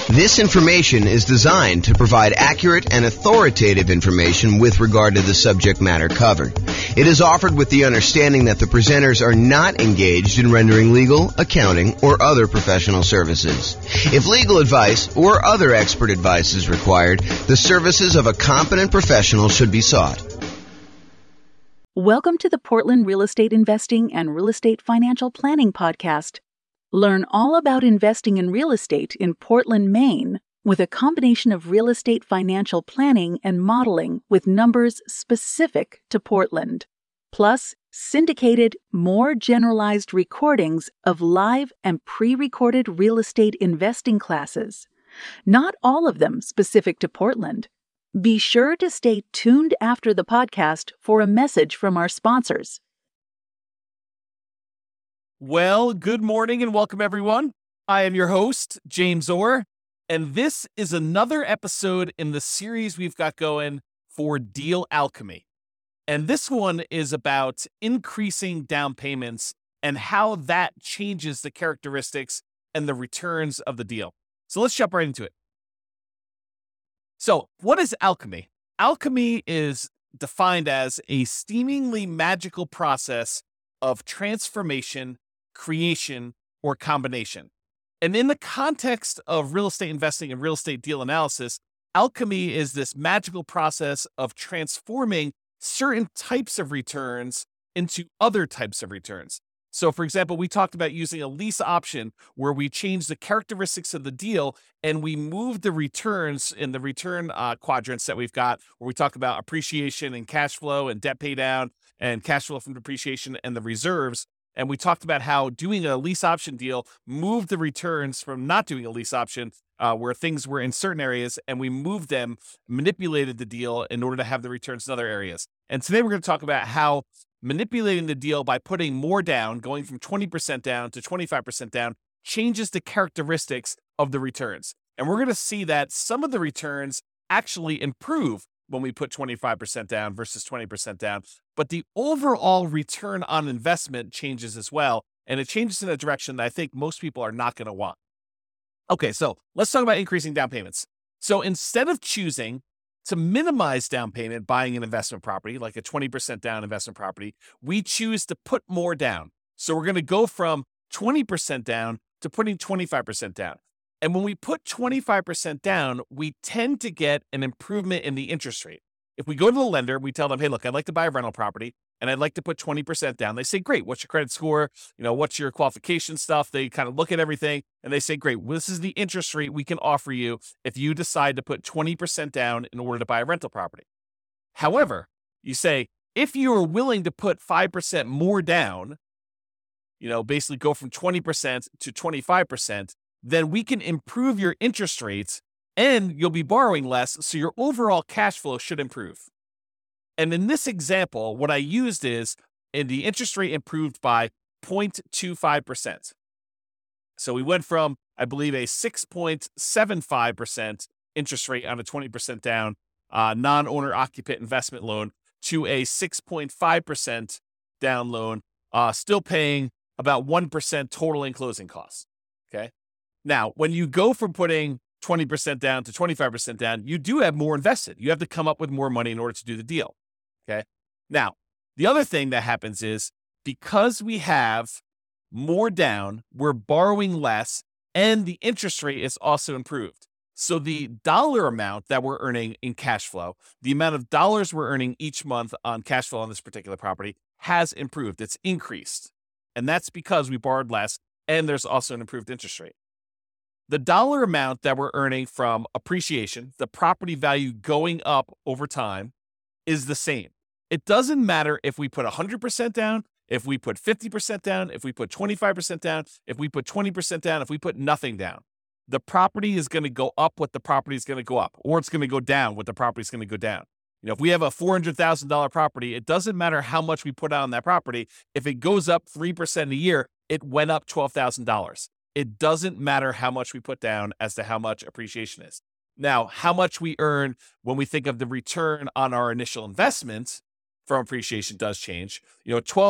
This information is designed to provide accurate and authoritative information with regard to the subject matter covered. It is offered with the understanding that the presenters are not engaged in rendering legal, accounting, or other professional services. If legal advice or other expert advice is required, the services of a competent professional should be sought. Welcome to the Portland Real Estate Investing and Real Estate Financial Planning Podcast. Learn all about investing in real estate in Portland, Maine, with a combination of real estate financial planning and modeling with numbers specific to Portland, plus syndicated, more generalized recordings of live and pre-recorded real estate investing classes, not all of them specific to Portland. Be sure to stay tuned after the podcast for a message from our sponsors. Well, good morning and welcome, everyone. I am your host, James Orr, and this is another episode in the series we've got going for Deal Alchemy. And this one is about increasing down payments and how that changes the characteristics and the returns of the deal. So let's jump right into it. So what is alchemy? Alchemy is defined as a seemingly magical process of transformation, creation, or combination. And in the context of real estate investing and real estate deal analysis, alchemy is this magical process of transforming certain types of returns into other types of returns. So, for example, we talked about using a lease option where we change the characteristics of the deal and we move the returns in the return quadrants that we've got, where we talk about appreciation and cash flow and debt pay down and cash flow from depreciation and the reserves. And we talked about how doing a lease option deal moved the returns from not doing a lease option where things were in certain areas, and we moved them, manipulated the deal in order to have the returns in other areas. And today we're going to talk about how manipulating the deal by putting more down, going from 20% down to 25% down, changes the characteristics of the returns. And we're going to see that some of the returns actually improve when we put 25% down versus 20% down. But the overall return on investment changes as well. And it changes in a direction that I think most people are not going to want. Okay, so let's talk about increasing down payments. So instead of choosing to minimize down payment buying an investment property, like a 20% down investment property, we choose to put more down. So we're going to go from 20% down to putting 25% down. And when we put 25% down, we tend to get an improvement in the interest rate. If we go to the lender, we tell them, hey, look, I'd like to buy a rental property and I'd like to put 20% down. They say, great, what's your credit score? What's your qualification stuff? They kind of look at everything and they say, great, well, this is the interest rate we can offer you if you decide to put 20% down in order to buy a rental property. However, you say, if you are willing to put 5% more down, basically go from 20% to 25%, then we can improve your interest rates and you'll be borrowing less, so your overall cash flow should improve. And in this example, what I used is the interest rate improved by 0.25%. So we went from, I believe, a 6.75% interest rate on a 20% down non-owner occupant investment loan to a 6.5% down loan, still paying about 1% total in closing costs. Okay. Now, when you go from putting 20% down to 25% down, you do have more invested. You have to come up with more money in order to do the deal. Okay. Now, the other thing that happens is because we have more down, we're borrowing less and the interest rate is also improved. So the dollar amount that we're earning in cash flow, the amount of dollars we're earning each month on cash flow on this particular property has improved. It's increased. And that's because we borrowed less and there's also an improved interest rate. The dollar amount that we're earning from appreciation, the property value going up over time, is the same. It doesn't matter if we put 100% down, if we put 50% down, if we put 25% down, if we put 20% down, if we put nothing down. The property is going to go up what the property is going to go up, or it's going to go down what the property is going to go down. If we have a $400,000 property, it doesn't matter how much we put out on that property. If it goes up 3% a year, it went up $12,000. It doesn't matter how much we put down as to how much appreciation is. Now, how much we earn when we think of the return on our initial investment from appreciation does change.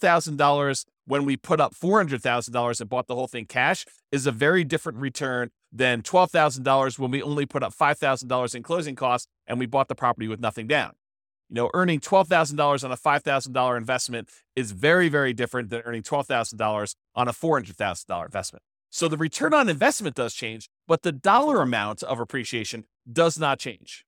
$12,000 when we put up $400,000 and bought the whole thing cash is a very different return than $12,000 when we only put up $5,000 in closing costs and we bought the property with nothing down. Earning $12,000 on a $5,000 investment is very, very different than earning $12,000 on a $400,000 investment. So the return on investment does change, but the dollar amount of appreciation does not change.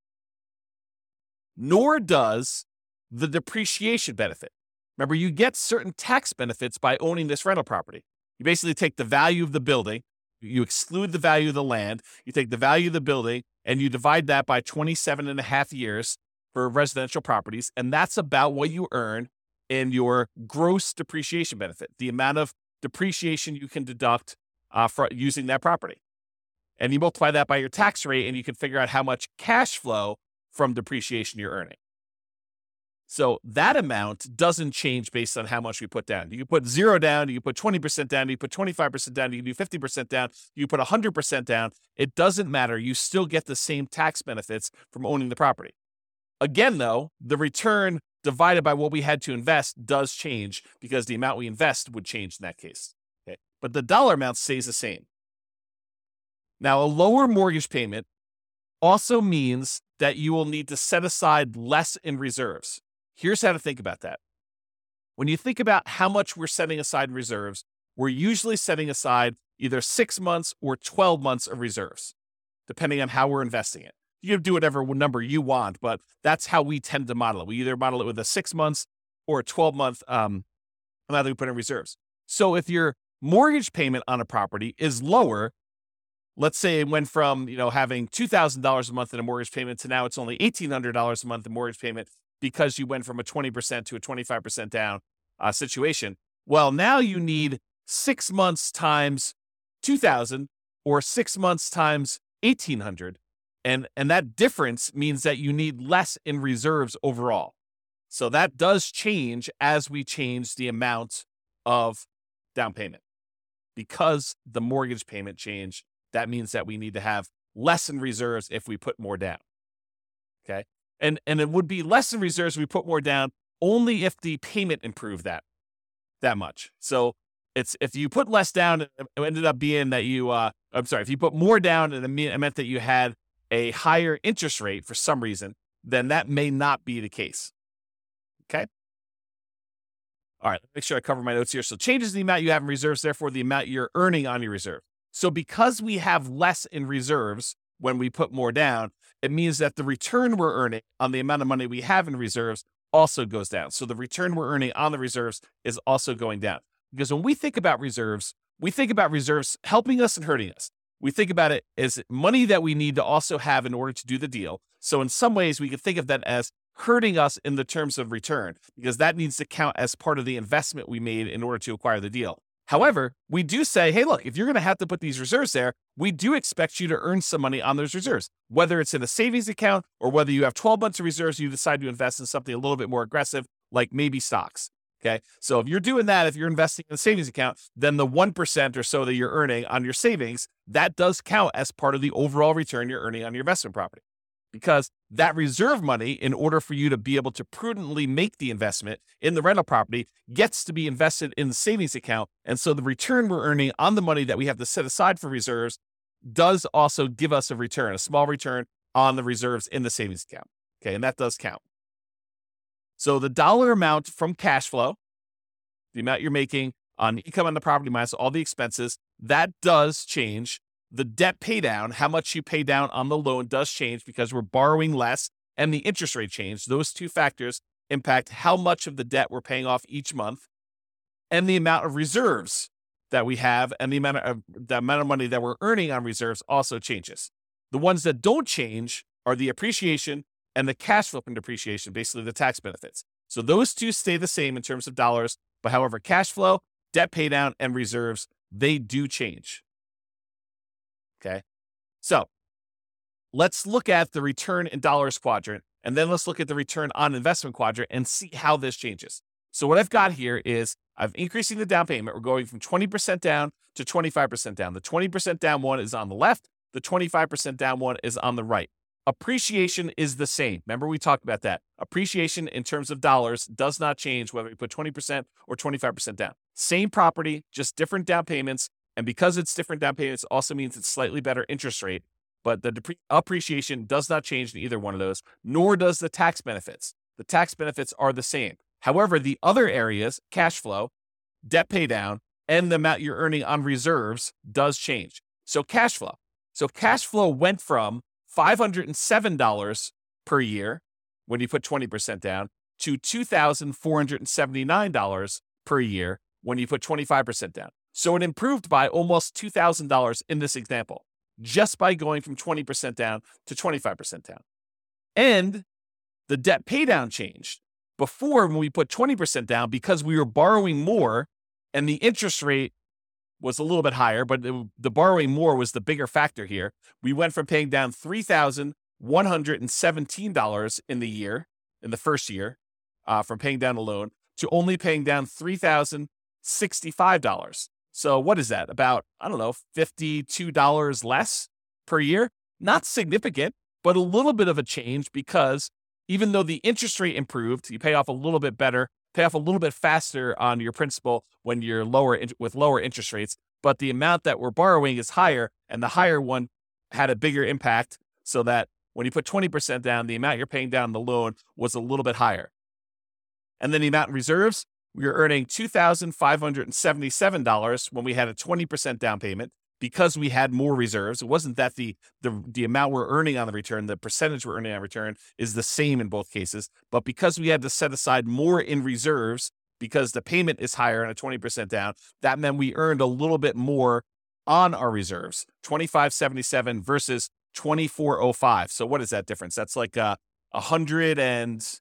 Nor does the depreciation benefit. Remember, you get certain tax benefits by owning this rental property. You basically take the value of the building, you exclude the value of the land, you take the value of the building, and you divide that by 27 and a half years for residential properties, and that's about what you earn in your gross depreciation benefit, the amount of depreciation you can deduct for using that property. And you multiply that by your tax rate, and you can figure out how much cash flow from depreciation you're earning. So that amount doesn't change based on how much we put down. You can put 0 down, you can put 20% down, you can put 25% down, you can do 50% down, you can put 100% down. It doesn't matter. You still get the same tax benefits from owning the property. Again, though, the return divided by what we had to invest does change because the amount we invest would change in that case. Okay? But the dollar amount stays the same. Now, a lower mortgage payment also means that you will need to set aside less in reserves. Here's how to think about that. When you think about how much we're setting aside in reserves, we're usually setting aside either 6 months or 12 months of reserves, depending on how we're investing it. You can do whatever number you want, but that's how we tend to model it. We either model it with a 6 months or a 12-month amount that we put in reserves. So if your mortgage payment on a property is lower, let's say it went from having $2,000 a month in a mortgage payment to now it's only $1,800 a month in mortgage payment because you went from a 20% to a 25% down situation. Well, now you need 6 months times 2,000 or 6 months times 1,800. And that difference means that you need less in reserves overall. So that does change as we change the amount of down payment. Because the mortgage payment changed, that means that we need to have less in reserves if we put more down. Okay? And it would be less in reserves if we put more down only if the payment improved that much. So it's if you put less down, it ended up being that if you put more down and it meant that you had a higher interest rate for some reason, then that may not be the case. Okay? All right, make sure I cover my notes here. So changes the amount you have in reserves, therefore the amount you're earning on your reserve. So because we have less in reserves when we put more down, it means that the return we're earning on the amount of money we have in reserves also goes down. So the return we're earning on the reserves is also going down. Because when we think about reserves helping us and hurting us. We think about it as money that we need to also have in order to do the deal. So in some ways, we can think of that as hurting us in the terms of return, because that needs to count as part of the investment we made in order to acquire the deal. However, we do say, hey, look, if you're going to have to put these reserves there, we do expect you to earn some money on those reserves, whether it's in a savings account or whether you have 12 months of reserves, you decide to invest in something a little bit more aggressive, like maybe stocks. Okay. So if you're doing that, if you're investing in a savings account, then the 1% or so that you're earning on your savings, that does count as part of the overall return you're earning on your investment property. Because that reserve money, in order for you to be able to prudently make the investment in the rental property, gets to be invested in the savings account. And so the return we're earning on the money that we have to set aside for reserves does also give us a return, a small return on the reserves in the savings account. Okay. And that does count. So the dollar amount from cash flow, the amount you're making on income on the property minus all the expenses, that does change. The debt pay down, how much you pay down on the loan, does change because we're borrowing less, and the interest rate change. Those two factors impact how much of the debt we're paying off each month, and the amount of reserves that we have, and the amount of money that we're earning on reserves also changes. The ones that don't change are the appreciation and the cash flow from depreciation, basically the tax benefits. So those two stay the same in terms of dollars, but however, cash flow, debt pay down, and reserves, they do change. Okay, so let's look at the return in dollars quadrant, and then let's look at the return on investment quadrant and see how this changes. So what I've got here is I'm increasing the down payment. We're going from 20% down to 25% down. The 20% down one is on the left. The 25% down one is on the right. Appreciation is the same. Remember, we talked about that. Appreciation in terms of dollars does not change whether we put 20% or 25% down. Same property, just different down payments. And because it's different down payments, also means it's slightly better interest rate, but the appreciation does not change in either one of those, nor does the tax benefits. The tax benefits are the same. However, the other areas, cash flow, debt pay down, and the amount you're earning on reserves does change. So cash flow went from $507 per year when you put 20% down to $2,479 per year when you put 25% down. So it improved by almost $2,000 in this example, just by going from 20% down to 25% down. And the debt pay down changed. Before, when we put 20% down, because we were borrowing more and the interest rate was a little bit higher, but the borrowing more was the bigger factor here. We went from paying down $3,117 in the first year, from paying down a loan, to only paying down $3,065. So what is that? About, $52 less per year? Not significant, but a little bit of a change, because even though the interest rate improved, you pay off a little bit better, pay off a little bit faster on your principal when you're with lower interest rates, but the amount that we're borrowing is higher, and the higher one had a bigger impact, so that when you put 20% down, the amount you're paying down the loan was a little bit higher. And then the amount in reserves, we were earning $2,577 when we had a 20% down payment, because we had more reserves. It wasn't that the amount we're earning on the return, the percentage we're earning on return is the same in both cases, but because we had to set aside more in reserves because the payment is higher on a 20% down, that meant we earned a little bit more on our reserves, $2,577 versus $2,405. So what is that difference? That's like $162,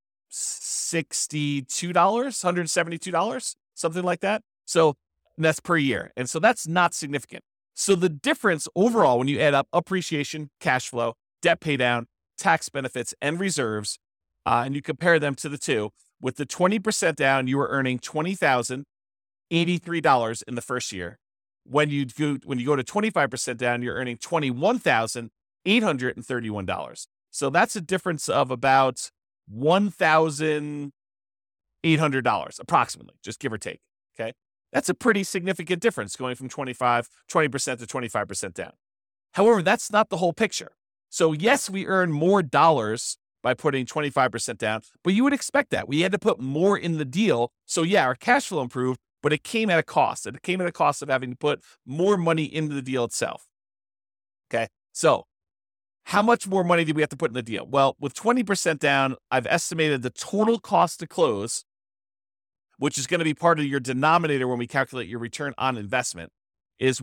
$172, something like that. So that's per year. And so that's not significant. So the difference overall, when you add up appreciation, cash flow, debt pay down, tax benefits, and reserves, and you compare them to the two, with the 20% down, you were earning $20,083 in the first year. When you go to 25% down, you're earning $21,831. So that's a difference of about $1,800 approximately, just give or take. Okay. That's a pretty significant difference, going from 20% to 25% down. However, that's not the whole picture. So yes, we earn more dollars by putting 25% down, but you would expect that. We had to put more in the deal. So yeah, our cash flow improved, but it came at a cost. It came at a cost of having to put more money into the deal itself. Okay. So how much more money did we have to put in the deal? Well, with 20% down, I've estimated the total cost to close, which is going to be part of your denominator when we calculate your return on investment, is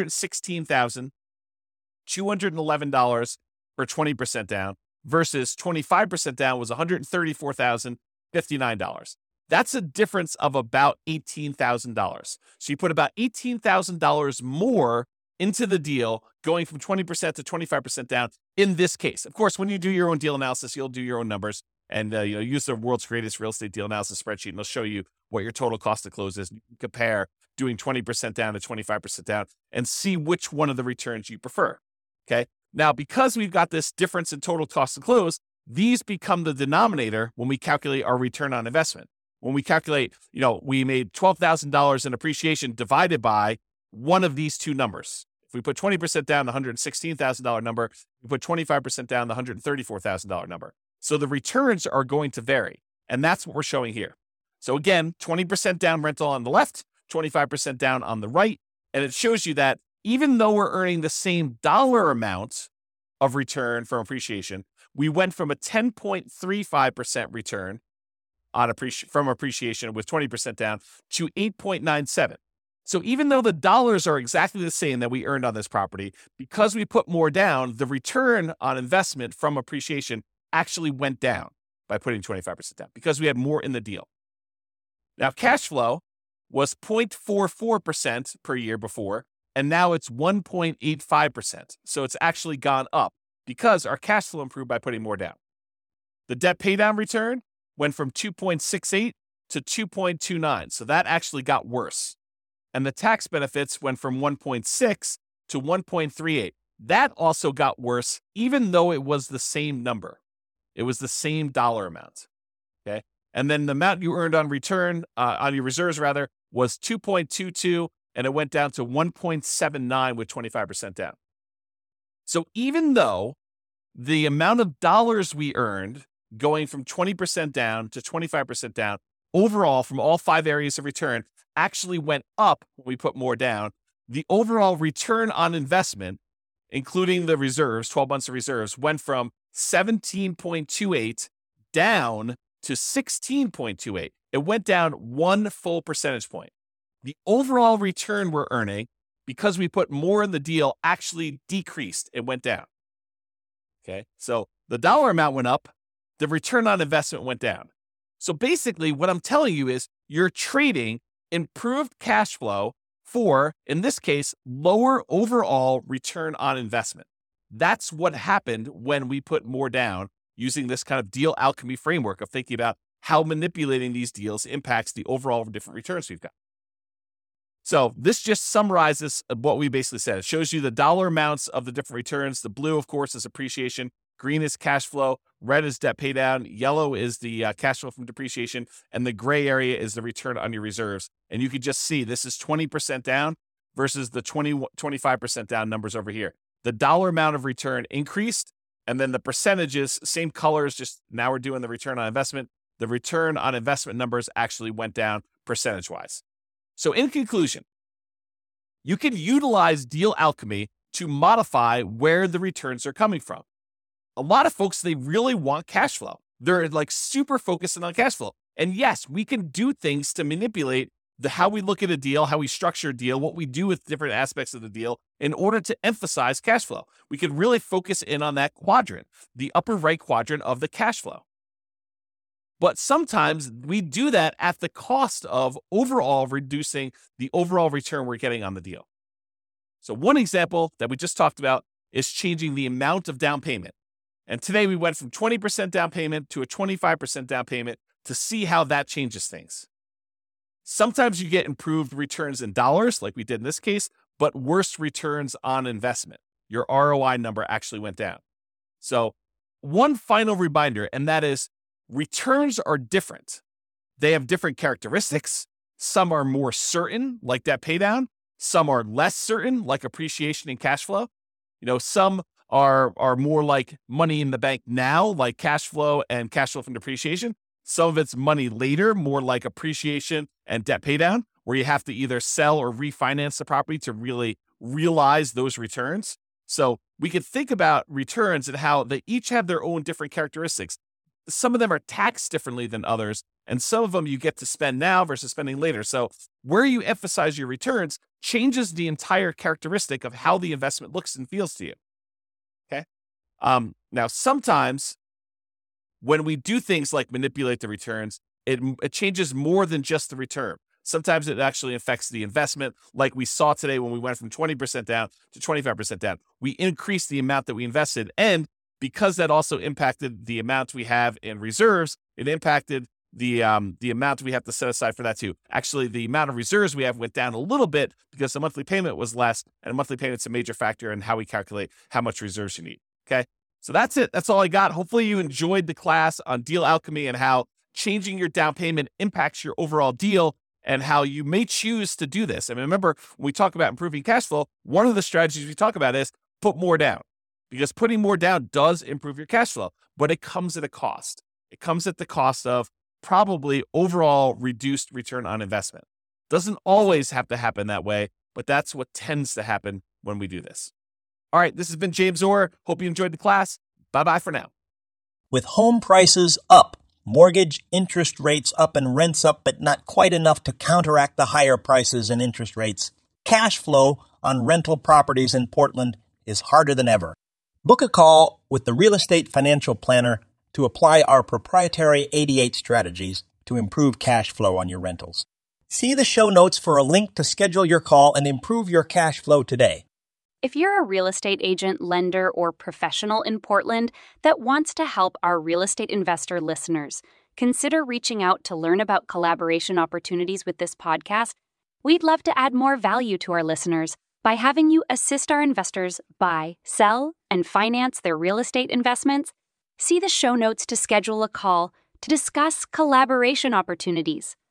$116,211 for 20% down, versus 25% down was $134,059. That's a difference of about $18,000. So you put about $18,000 more into the deal, going from 20% to 25% down in this case. Of course, when you do your own deal analysis, you'll do your own numbers and use the world's greatest real estate deal analysis spreadsheet, and they'll show you what your total cost to close is. You can compare doing 20% down to 25% down and see which one of the returns you prefer. Okay. Now, because we've got this difference in total cost to close, these become the denominator when we calculate our return on investment. When we calculate, we made $12,000 in appreciation divided by one of these two numbers. If we put 20% down, the $116,000 number, we put 25% down, the $134,000 number. So the returns are going to vary. And that's what we're showing here. So again, 20% down rental on the left, 25% down on the right. And it shows you that even though we're earning the same dollar amount of return from appreciation, we went from a 10.35% return from appreciation with 20% down to 8.97. So even though the dollars are exactly the same that we earned on this property, because we put more down, the return on investment from appreciation actually went down by putting 25% down because we had more in the deal. Now, cash flow was 0.44% per year before, and now it's 1.85%. So it's actually gone up because our cash flow improved by putting more down. The debt paydown return went from 2.68 to 2.29. So that actually got worse. And the tax benefits went from 1.6 to 1.38. That also got worse, even though it was the same number. It was the same dollar amount. Okay. And then the amount you earned on return, on your reserves rather, was 2.22 and it went down to 1.79 with 25% down. So even though the amount of dollars we earned going from 20% down to 25% down overall from all 5 areas of return actually went up when we put more down, the overall return on investment, including the reserves, 12 months of reserves, went from 17.28 down to 16.28. It went down 1 full percentage point. The overall return we're earning, because we put more in the deal, actually decreased. It went down. Okay, so the dollar amount went up, the return on investment went down. So basically, what I'm telling you is you're trading improved cash flow for, in this case, lower overall return on investment. That's what happened when we put more down using this kind of deal alchemy framework of thinking about how manipulating these deals impacts the overall different returns we've got. So this just summarizes what we basically said. It shows you the dollar amounts of the different returns. The blue, of course, is appreciation. Green is cash flow. Red is debt pay down. Yellow is the cash flow from depreciation. And the gray area is the return on your reserves. And you can just see this is 20% down versus the 25% down numbers over here. The dollar amount of return increased. And then the percentages, same colors, just now we're doing the return on investment. The return on investment numbers actually went down percentage-wise. So in conclusion, you can utilize deal alchemy to modify where the returns are coming from. A lot of folks, they really want cash flow. They're like super focused on cash flow. And yes, we can do things to manipulate how we look at a deal, how we structure a deal, what we do with different aspects of the deal in order to emphasize cash flow. We can really focus in on that quadrant, the upper right quadrant of the cash flow. But sometimes we do that at the cost of overall reducing the overall return we're getting on the deal. So one example that we just talked about is changing the amount of down payment. And today we went from 20% down payment to a 25% down payment to see how that changes things. Sometimes you get improved returns in dollars, like we did in this case, but worse returns on investment. Your ROI number actually went down. So one final reminder, and that is returns are different. They have different characteristics. Some are more certain, like debt paydown. Some are less certain, like appreciation and cash flow. Some are more like money in the bank now, like cash flow and cash flow from depreciation. Some of it's money later, more like appreciation and debt paydown, where you have to either sell or refinance the property to really realize those returns. So we could think about returns and how they each have their own different characteristics. Some of them are taxed differently than others, and some of them you get to spend now versus spending later. So where you emphasize your returns changes the entire characteristic of how the investment looks and feels to you. Okay. Now, sometimes when we do things like manipulate the returns, it changes more than just the return. Sometimes it actually affects the investment, like we saw today when we went from 20% down to 25% down. We increased the amount that we invested, and because that also impacted the amount we have in reserves, it impacted the amount we have to set aside for that too. Actually, the amount of reserves we have went down a little bit because the monthly payment was less, and a monthly payment's a major factor in how we calculate how much reserves you need. Okay, so that's it. That's all I got. Hopefully you enjoyed the class on deal alchemy and how changing your down payment impacts your overall deal and how you may choose to do this. And remember, when we talk about improving cash flow, one of the strategies we talk about is put more down. Because putting more down does improve your cash flow, but it comes at a cost. It comes at the cost of probably overall reduced return on investment. Doesn't always have to happen that way, but that's what tends to happen when we do this. All right, this has been James Orr. Hope you enjoyed the class. Bye-bye for now. With home prices up, mortgage interest rates up, and rents up, but not quite enough to counteract the higher prices and interest rates, cash flow on rental properties in Portland is harder than ever. Book a call with the Real Estate Financial Planner to apply our proprietary 88 strategies to improve cash flow on your rentals. See the show notes for a link to schedule your call and improve your cash flow today. If you're a real estate agent, lender, or professional in Portland that wants to help our real estate investor listeners, consider reaching out to learn about collaboration opportunities with this podcast. We'd love to add more value to our listeners by having you assist our investors buy, sell, and finance their real estate investments. See the show notes to schedule a call to discuss collaboration opportunities.